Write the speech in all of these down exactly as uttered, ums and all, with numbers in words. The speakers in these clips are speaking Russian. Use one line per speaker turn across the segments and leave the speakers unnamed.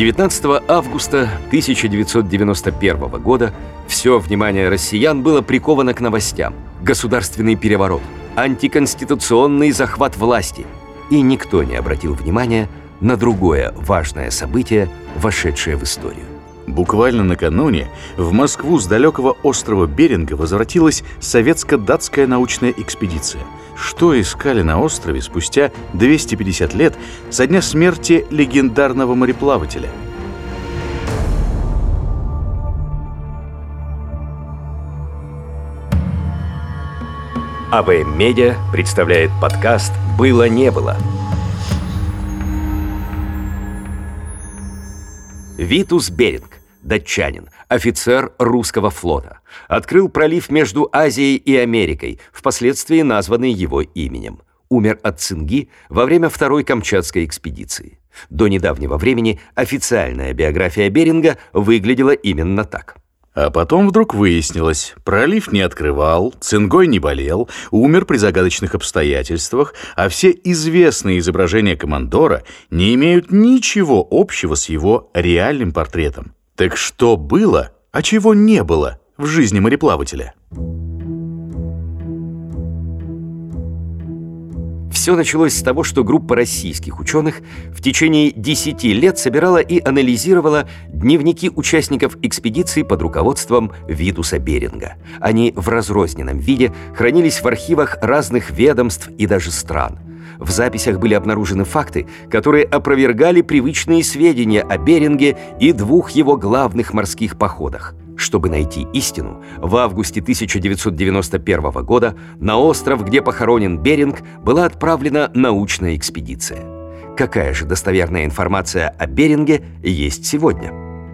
девятнадцатого августа тысяча девятьсот девяносто первого года все внимание россиян было приковано к новостям. Государственный переворот, антиконституционный захват власти. И никто не обратил внимания на другое важное событие, вошедшее в историю.
Буквально накануне в Москву с далекого острова Беринга возвратилась советско-датская научная экспедиция. Что искали на острове спустя двести пятьдесят лет со дня смерти легендарного мореплавателя?
АБМ Медиа представляет подкаст «Было-не было». Витус Беринг, датчанин, офицер русского флота, открыл пролив между Азией и Америкой, впоследствии названный его именем. Умер от цинги во время второй Камчатской экспедиции. До недавнего времени официальная биография Беринга выглядела именно так.
А потом вдруг выяснилось, пролив не открывал, цингой не болел, умер при загадочных обстоятельствах, а все известные изображения командора не имеют ничего общего с его реальным портретом. Так что было, а чего не было в жизни мореплавателя?
Все началось с того, что группа российских ученых в течение десяти лет собирала и анализировала дневники участников экспедиции под руководством Витуса Беринга. Они в разрозненном виде хранились в архивах разных ведомств и даже стран. В записях были обнаружены факты, которые опровергали привычные сведения о Беринге и двух его главных морских походах. Чтобы найти истину, в августе тысяча девятьсот девяносто первого года на остров, где похоронен Беринг, была отправлена научная экспедиция. Какая же достоверная информация о Беринге есть сегодня?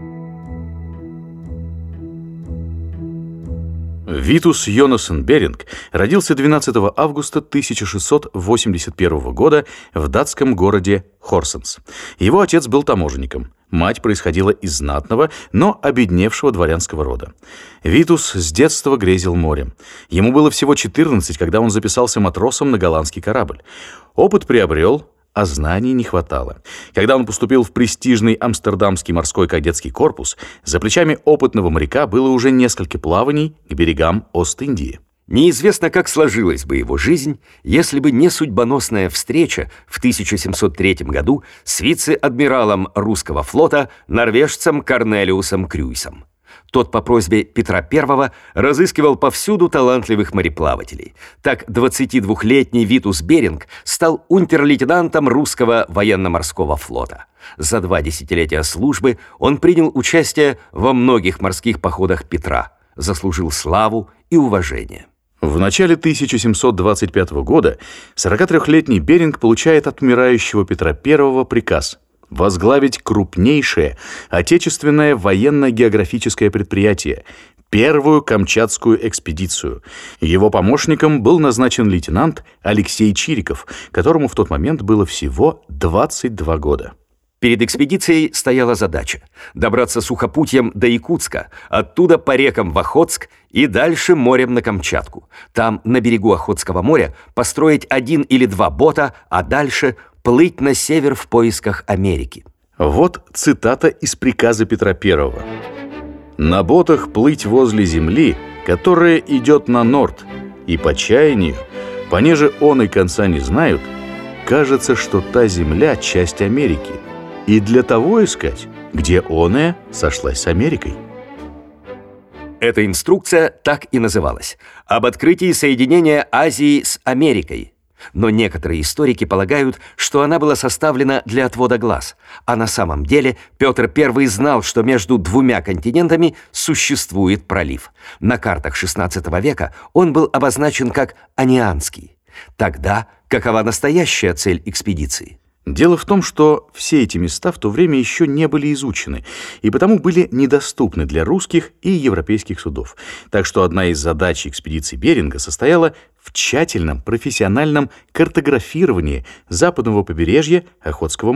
Витус Йонассон Беринг родился двенадцатого августа тысяча шестьсот восемьдесят первого года в датском городе Хорсенс. Его отец был таможенником. Мать происходила из знатного, но обедневшего дворянского рода. Витус с детства грезил морем. Ему было всего четырнадцать, когда он записался матросом на голландский корабль. Опыт приобрел, а знаний не хватало. Когда он поступил в престижный Амстердамский морской кадетский корпус, за плечами опытного моряка было уже несколько плаваний к берегам Ост-Индии.
Неизвестно, как сложилась бы его жизнь, если бы не судьбоносная встреча в тысяча семьсот третьем году с вице-адмиралом русского флота, норвежцем Корнелиусом Крюйсом. Тот по просьбе Петра Первого разыскивал повсюду талантливых мореплавателей. Так двадцатидвухлетний Витус Беринг стал унтер-лейтенантом русского военно-морского флота. За два десятилетия службы он принял участие во многих морских походах Петра, заслужил славу и уважение.
В начале тысяча семьсот двадцать пятого года сорокатрёхлетний Беринг получает от умирающего Петра Первого приказ возглавить крупнейшее отечественное военно-географическое предприятие – первую Камчатскую экспедицию. Его помощником был назначен лейтенант Алексей Чириков, которому в тот момент было всего двадцать два года.
Перед экспедицией стояла задача – добраться сухопутьем до Якутска, оттуда по рекам в Охотск и дальше морем на Камчатку. Там, на берегу Охотского моря, построить один или два бота, а дальше плыть на север в поисках Америки.
Вот цитата из приказа Петра Первого. «На ботах плыть возле земли, которая идет на норд, и по чаянию, понеже он и конца не знают, кажется, что та земля – часть Америки, и для того искать, где оная сошлась с Америкой».
Эта инструкция так и называлась – об открытии соединения Азии с Америкой. Но некоторые историки полагают, что она была составлена для отвода глаз, а на самом деле Петр Первый знал, что между двумя континентами существует пролив. На картах шестнадцатого века он был обозначен как Анианский. Тогда какова настоящая цель экспедиции?
Дело в том, что все эти места в то время еще не были изучены и потому были недоступны для русских и европейских судов. Так что одна из задач экспедиции Беринга состояла в тщательном профессиональном картографировании западного побережья Охотского моря.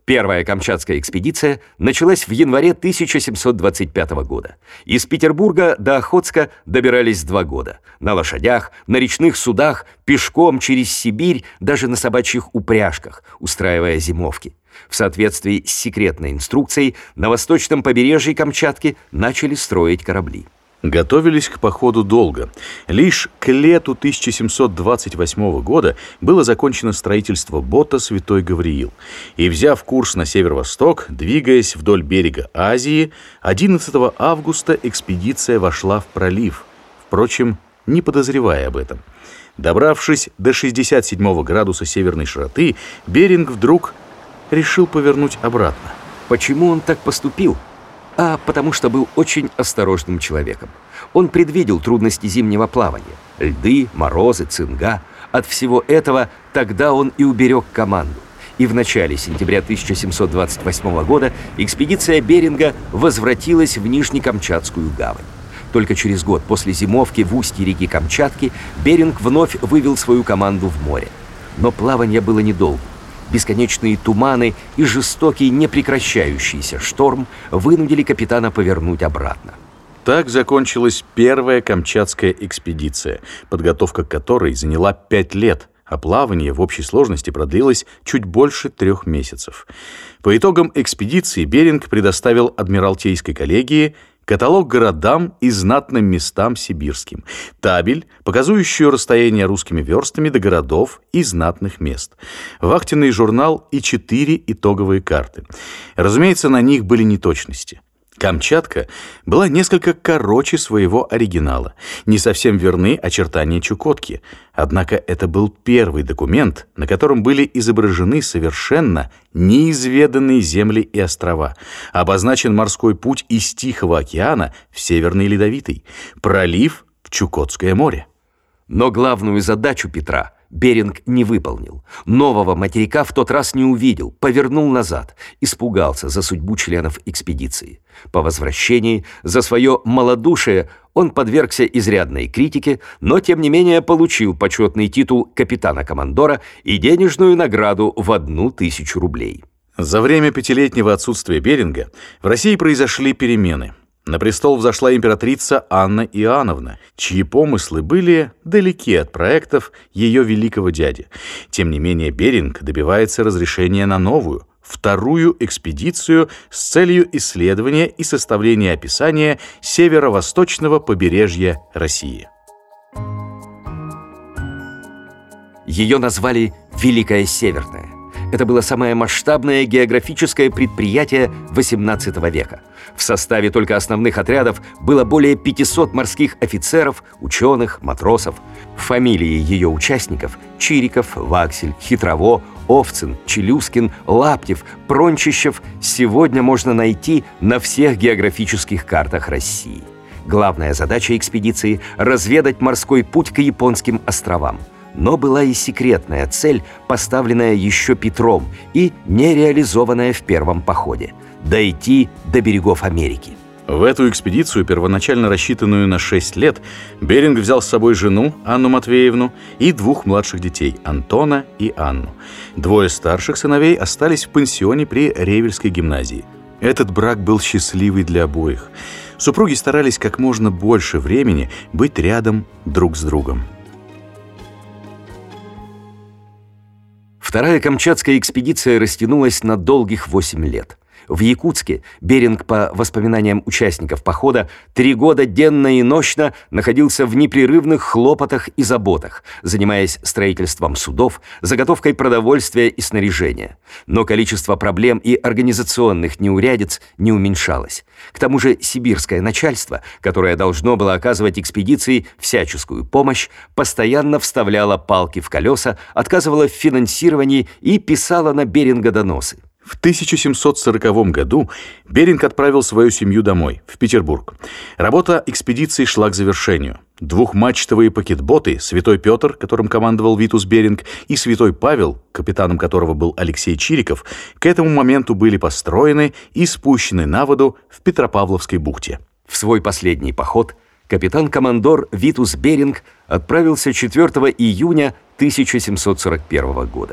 Первая Камчатская экспедиция началась в январе тысяча семьсот двадцать пятого года. Из Петербурга до Охотска добирались два года. На лошадях, на речных судах, пешком через Сибирь, даже на собачьих упряжках, устраивая зимовки. В соответствии с секретной инструкцией на восточном побережье Камчатки начали строить корабли.
Готовились к походу долго. Лишь к лету тысяча семьсот двадцать восьмого года было закончено строительство бота «Святой Гавриил». И, взяв курс на северо-восток, двигаясь вдоль берега Азии, одиннадцатого августа экспедиция вошла в пролив, впрочем, не подозревая об этом. Добравшись до шестьдесят седьмого градуса северной широты, Беринг вдруг решил повернуть обратно.
Почему он так поступил? А потому что был очень осторожным человеком. Он предвидел трудности зимнего плавания. Льды, морозы, цинга. От всего этого тогда он и уберег команду. И в начале сентября тысяча семьсот двадцать восьмого года экспедиция Беринга возвратилась в Нижнекамчатскую гавань. Только через год после зимовки в устье реки Камчатки Беринг вновь вывел свою команду в море. Но плавание было недолгим. Бесконечные туманы и жестокий, непрекращающийся шторм вынудили капитана повернуть обратно.
Так закончилась первая Камчатская экспедиция, подготовка к которой заняла пять лет, а плавание в общей сложности продлилось чуть больше трех месяцев. По итогам экспедиции Беринг предоставил Адмиралтейской коллегии каталог городам и знатным местам сибирским, табель, показывающую расстояние русскими верстами до городов и знатных мест, вахтенный журнал и четыре итоговые карты. Разумеется, на них были неточности. Камчатка была несколько короче своего оригинала. Не совсем верны очертания Чукотки. Однако это был первый документ, на котором были изображены совершенно неизведанные земли и острова. Обозначен морской путь из Тихого океана в Северный Ледовитый, пролив в Чукотское море.
Но главную задачу Петра Беринг не выполнил. Нового материка в тот раз не увидел, повернул назад, испугался за судьбу членов экспедиции. По возвращении за свое малодушие он подвергся изрядной критике, но тем не менее получил почетный титул капитана-командора и денежную награду в одну тысячу рублей.
За время пятилетнего отсутствия Беринга в России произошли перемены. На престол взошла императрица Анна Иоанновна, чьи помыслы были далеки от проектов ее великого дяди. Тем не менее, Беринг добивается разрешения на новую, вторую экспедицию с целью исследования и составления описания северо-восточного побережья России.
Ее назвали «Великая Северная». Это было самое масштабное географическое предприятие восемнадцатого века. В составе только основных отрядов было более пятисот морских офицеров, ученых, матросов. Фамилии ее участников – Чириков, Ваксель, Хитрово, Овцин, Челюскин, Лаптев, Прончищев – сегодня можно найти на всех географических картах России. Главная задача экспедиции – разведать морской путь к японским островам. Но была и секретная цель, поставленная еще Петром и не реализованная в первом походе – дойти до берегов Америки.
В эту экспедицию, первоначально рассчитанную на шесть лет, Беринг взял с собой жену Анну Матвеевну и двух младших детей – Антона и Анну. Двое старших сыновей остались в пансионе при Ревельской гимназии. Этот брак был счастливый для обоих. Супруги старались как можно больше времени быть рядом друг с другом.
Вторая Камчатская экспедиция растянулась на долгих восемь лет. В Якутске Беринг, по воспоминаниям участников похода, три года денно и нощно находился в непрерывных хлопотах и заботах, занимаясь строительством судов, заготовкой продовольствия и снаряжения. Но количество проблем и организационных неурядиц не уменьшалось. К тому же сибирское начальство, которое должно было оказывать экспедиции всяческую помощь, постоянно вставляло палки в колеса, отказывало в финансировании и писало на Беринга доносы.
В тысяча семьсот сороковом году Беринг отправил свою семью домой, в Петербург. Работа экспедиции шла к завершению. Двухмачтовые пакетботы «Святой Петр», которым командовал Витус Беринг, и «Святой Павел», капитаном которого был Алексей Чириков, к этому моменту были построены и спущены на воду в Петропавловской бухте.
В свой последний поход капитан-командор Витус Беринг отправился четвёртого июня тысяча семьсот сорок первого года.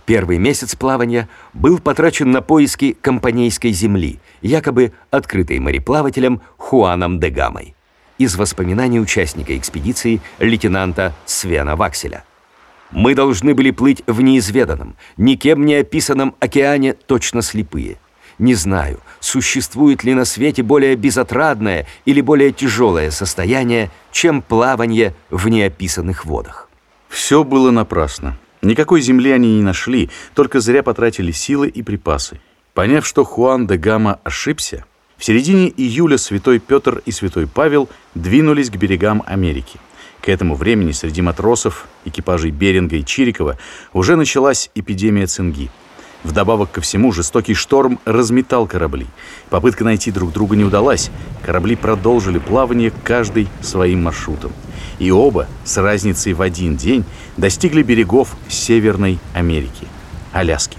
Первый месяц плавания был потрачен на поиски компанейской земли, якобы открытой мореплавателем Хуаном де Гамой. Из воспоминаний участника экспедиции лейтенанта Свена Вакселя. «Мы должны были плыть в неизведанном, никем не описанном океане точно слепые. Не знаю, существует ли на свете более безотрадное или более тяжелое состояние, чем плавание в неописанных водах».
Все было напрасно. Никакой земли они не нашли, только зря потратили силы и припасы. Поняв, что Хуан де Гама ошибся, в середине июля святой Петр и святой Павел двинулись к берегам Америки. К этому времени среди матросов, экипажей Беринга и Чирикова уже началась эпидемия цинги. Вдобавок ко всему, жестокий шторм разметал корабли. Попытка найти друг друга не удалась. Корабли продолжили плавание каждый своим маршрутом. И оба с разницей в один день достигли берегов Северной Америки, Аляски.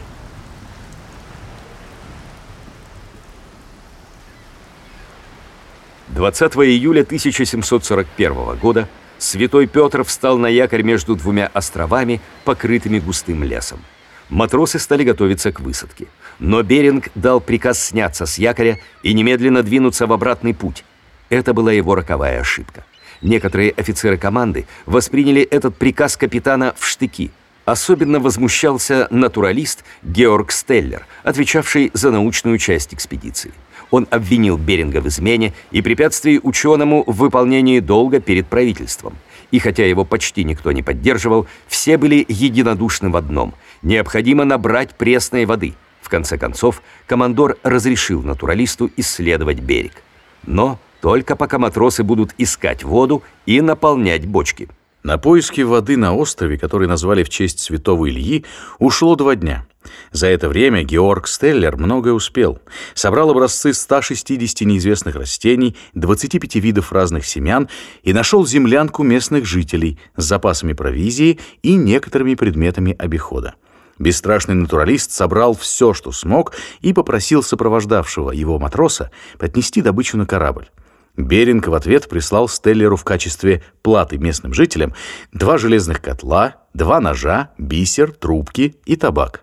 двадцатого июля тысяча семьсот сорок первого года святой Петр встал на якорь между двумя островами, покрытыми густым лесом. Матросы стали готовиться к высадке. Но Беринг дал приказ сняться с якоря и немедленно двинуться в обратный путь. Это была его роковая ошибка. Некоторые офицеры команды восприняли этот приказ капитана в штыки. Особенно возмущался натуралист Георг Стеллер, отвечавший за научную часть экспедиции. Он обвинил Беринга в измене и препятствии ученому в выполнении долга перед правительством. И хотя его почти никто не поддерживал, все были единодушны в одном – необходимо набрать пресной воды. В конце концов, командор разрешил натуралисту исследовать берег. Но только пока матросы будут искать воду и наполнять бочки.
На поиски воды на острове, который назвали в честь святого Ильи, ушло два дня. За это время Георг Стеллер многое успел. Собрал образцы ста шестидесяти неизвестных растений, двадцати пяти видов разных семян и нашел землянку местных жителей с запасами провизии и некоторыми предметами обихода. Бесстрашный натуралист собрал все, что смог, и попросил сопровождавшего его матроса поднести добычу на корабль. Беринг в ответ прислал Стеллеру в качестве платы местным жителям два железных котла, два ножа, бисер, трубки и табак.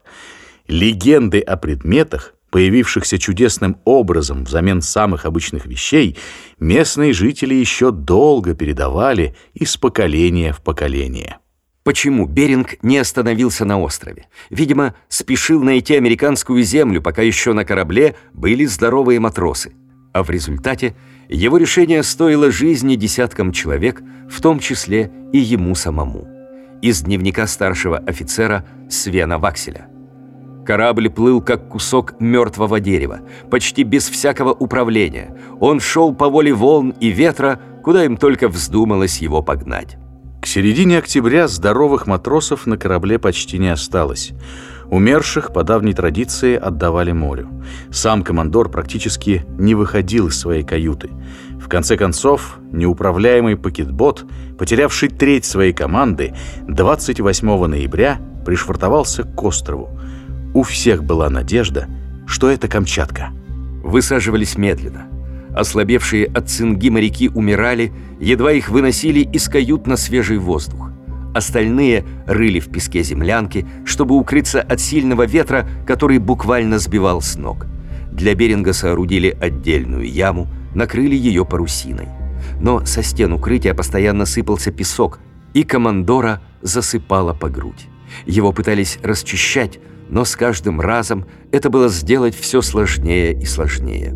Легенды о предметах, появившихся чудесным образом взамен самых обычных вещей, местные жители еще долго передавали из поколения в поколение.
Почему Беринг не остановился на острове? Видимо, спешил найти американскую землю, пока еще на корабле были здоровые матросы. А в результате его решение стоило жизни десяткам человек, в том числе и ему самому. Из дневника старшего офицера Свена Вакселя. Корабль плыл, как кусок мертвого дерева, почти без всякого управления. Он шел по воле волн и ветра, куда им только вздумалось его погнать.
К середине октября здоровых матросов на корабле почти не осталось. Умерших по давней традиции отдавали морю. Сам командор практически не выходил из своей каюты. В конце концов, неуправляемый пакетбот, потерявший треть своей команды, двадцать восьмого ноября пришвартовался к острову. У всех была надежда, что это Камчатка.
Высаживались медленно. Ослабевшие от цинги моряки умирали, едва их выносили из кают на свежий воздух. Остальные рыли в песке землянки, чтобы укрыться от сильного ветра, который буквально сбивал с ног. Для Беринга соорудили отдельную яму, накрыли ее парусиной. Но со стен укрытия постоянно сыпался песок, и командора засыпало по грудь. Его пытались расчищать, но с каждым разом это было сделать все сложнее и сложнее.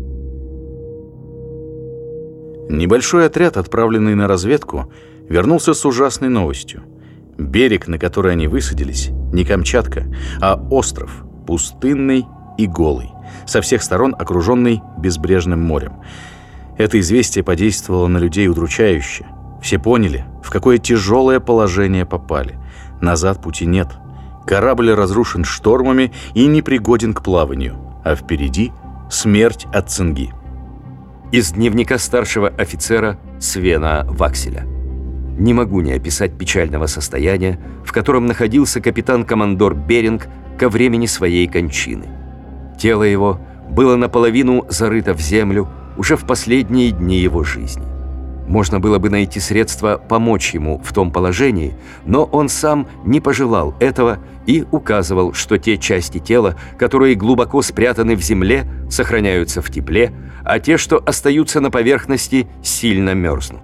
Небольшой отряд, отправленный на разведку, вернулся с ужасной новостью. Берег, на который они высадились, не Камчатка, а остров, пустынный и голый, со всех сторон окруженный безбрежным морем. Это известие подействовало на людей удручающе. Все поняли, в какое тяжелое положение попали. Назад пути нет. Корабль разрушен штормами и непригоден к плаванию, а впереди смерть от цинги.
Из дневника старшего офицера Свена Вакселя. Не могу не описать печального состояния, в котором находился капитан-командор Беринг ко времени своей кончины. Тело его было наполовину зарыто в землю уже в последние дни его жизни. Можно было бы найти средства помочь ему в том положении, но он сам не пожелал этого и указывал, что те части тела, которые глубоко спрятаны в земле, сохраняются в тепле, а те, что остаются на поверхности, сильно мерзнут.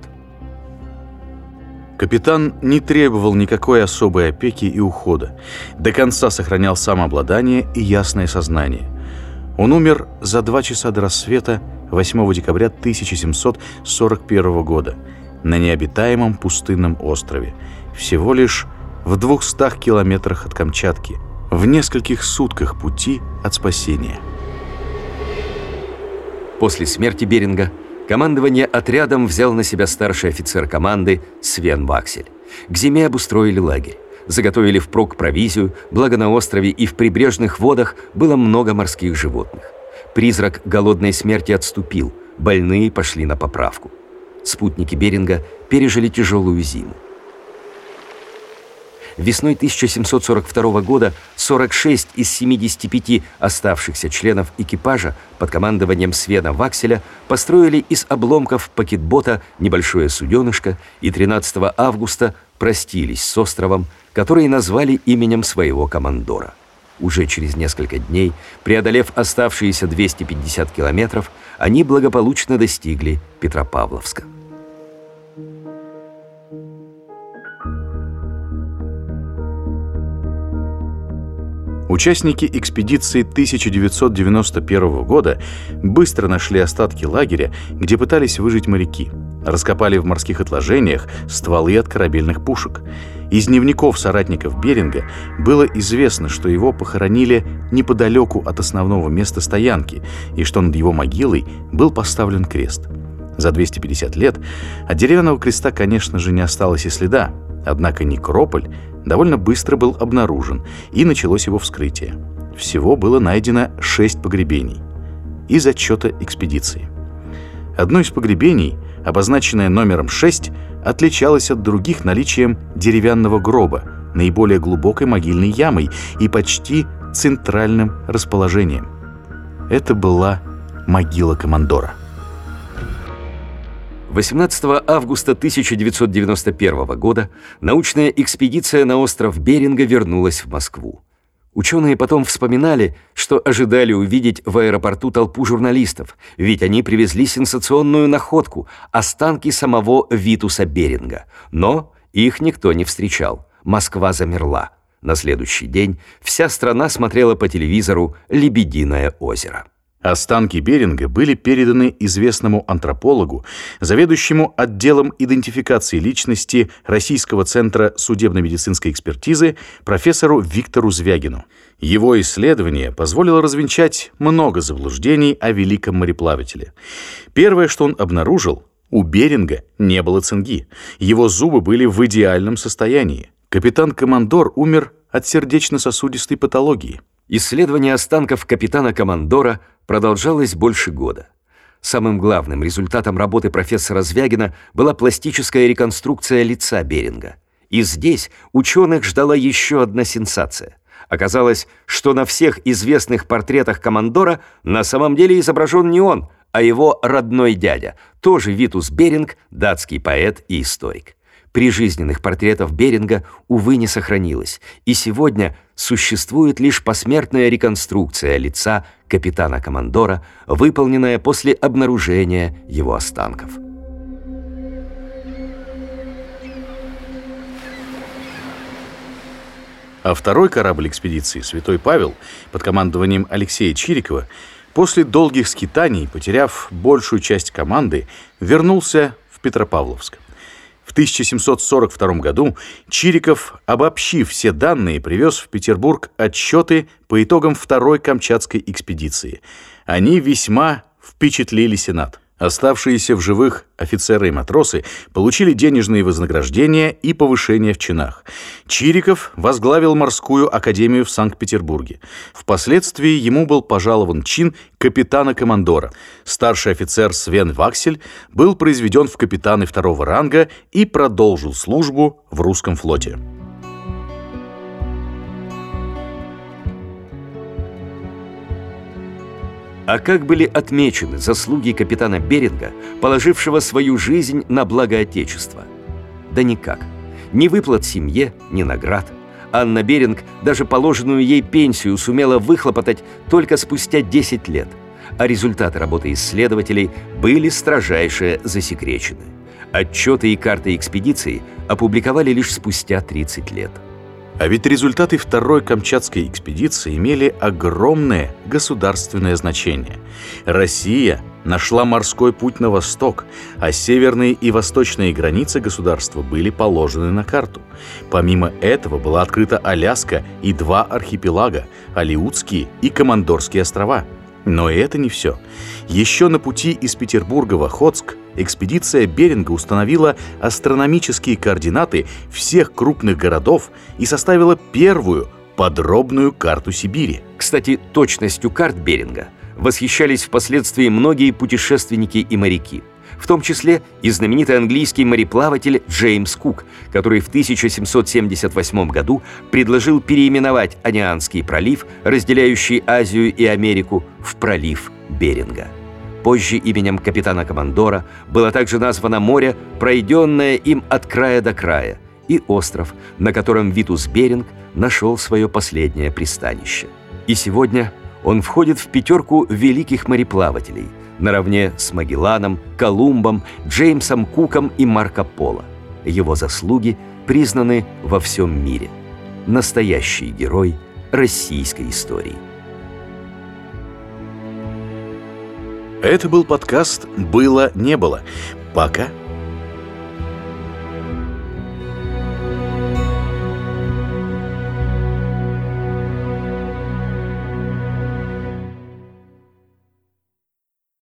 Капитан не требовал никакой особой опеки и ухода. До конца сохранял самообладание и ясное сознание. Он умер за два часа до рассвета восьмого декабря тысяча семьсот сорок первого года на необитаемом пустынном острове, всего лишь в двухстах километрах от Камчатки, в нескольких сутках пути от спасения.
После смерти Беринга командование отрядом взял на себя старший офицер команды Свен Ваксель. К зиме обустроили лагерь, заготовили впрок провизию, благо на острове и в прибрежных водах было много морских животных. Призрак голодной смерти отступил, больные пошли на поправку. Спутники Беринга пережили тяжелую зиму. Весной тысяча семьсот сорок второго года сорок шесть из семидесяти пяти оставшихся членов экипажа под командованием Свена Вакселя построили из обломков пакетбота небольшое суденышко и тринадцатого августа простились с островом, который назвали именем своего командора. Уже через несколько дней, преодолев оставшиеся двести пятьдесят километров, они благополучно достигли Петропавловска.
Участники экспедиции тысяча девятьсот девяносто первого года быстро нашли остатки лагеря, где пытались выжить моряки. Раскопали в морских отложениях стволы от корабельных пушек. Из дневников соратников Беринга было известно, что его похоронили неподалеку от основного места стоянки и что над его могилой был поставлен крест. За двести пятьдесят лет от деревянного креста, конечно же, не осталось и следа, однако некрополь довольно быстро был обнаружен, и началось его вскрытие. Всего было найдено шесть погребений. Из отчета экспедиции. Одно из погребений, обозначенное номером шесть, отличалось от других наличием деревянного гроба, наиболее глубокой могильной ямой и почти центральным расположением. Это была могила командора.
восемнадцатого августа тысяча девятьсот девяносто первого года научная экспедиция на остров Беринга вернулась в Москву. Ученые потом вспоминали, что ожидали увидеть в аэропорту толпу журналистов, ведь они привезли сенсационную находку – останки самого Витуса Беринга. Но их никто не встречал. Москва замерла. На следующий день вся страна смотрела по телевизору «Лебединое озеро».
Останки Беринга были переданы известному антропологу, заведующему отделом идентификации личности Российского центра судебно-медицинской экспертизы профессору Виктору Звягину. Его исследование позволило развенчать много заблуждений о великом мореплавателе. Первое, что он обнаружил, у Беринга не было цинги. Его зубы были в идеальном состоянии. Капитан-командор умер от сердечно-сосудистой патологии.
Исследование останков капитана-командора продолжалось больше года. Самым главным результатом работы профессора Звягина была пластическая реконструкция лица Беринга. И здесь ученых ждала еще одна сенсация. Оказалось, что на всех известных портретах командора на самом деле изображен не он, а его родной дядя, тоже Витус Беринг, датский поэт и историк. Прижизненных портретов Беринга, увы, не сохранилось, и сегодня существует лишь посмертная реконструкция лица капитана-командора, выполненная после обнаружения его останков.
А второй корабль экспедиции «Святой Павел» под командованием Алексея Чирикова после долгих скитаний, потеряв большую часть команды, вернулся в Петропавловск. В тысяча семьсот сорок втором году Чириков, обобщив все данные, привез в Петербург отчеты по итогам второй Камчатской экспедиции. Они весьма впечатлили Сенат. Оставшиеся в живых офицеры и матросы получили денежные вознаграждения и повышения в чинах. Чириков возглавил морскую академию в Санкт-Петербурге. Впоследствии ему был пожалован чин капитана-командора. Старший офицер Свен Ваксель был произведен в капитаны второго ранга и продолжил службу в русском флоте.
А как были отмечены заслуги капитана Беринга, положившего свою жизнь на благо Отечества? Да никак. Ни выплат семье, ни наград. Анна Беринг даже положенную ей пенсию сумела выхлопотать только спустя десять лет, а результаты работы исследователей были строжайше засекречены. Отчеты и карты экспедиции опубликовали лишь спустя тридцать лет.
А ведь результаты второй Камчатской экспедиции имели огромное государственное значение. Россия нашла морской путь на восток, а северные и восточные границы государства были положены на карту. Помимо этого была открыта Аляска и два архипелага – Алеутские и Командорские острова. Но и это не все. Еще на пути из Петербурга в Охотск экспедиция Беринга установила астрономические координаты всех крупных городов и составила первую подробную карту Сибири.
Кстати, точностью карт Беринга восхищались впоследствии многие путешественники и моряки, в том числе и знаменитый английский мореплаватель Джеймс Кук, который в тысяча семьсот семьдесят восьмом году предложил переименовать Онианский пролив, разделяющий Азию и Америку, в пролив Беринга. Позже именем капитана-командора было также названо море, пройденное им от края до края, и остров, на котором Витус Беринг нашел свое последнее пристанище. И сегодня он входит в пятерку великих мореплавателей, наравне с Магелланом, Колумбом, Джеймсом Куком и Марко Поло. Его заслуги признаны во всем мире. Настоящий герой российской истории.
Это был подкаст «Было-не было». Пока.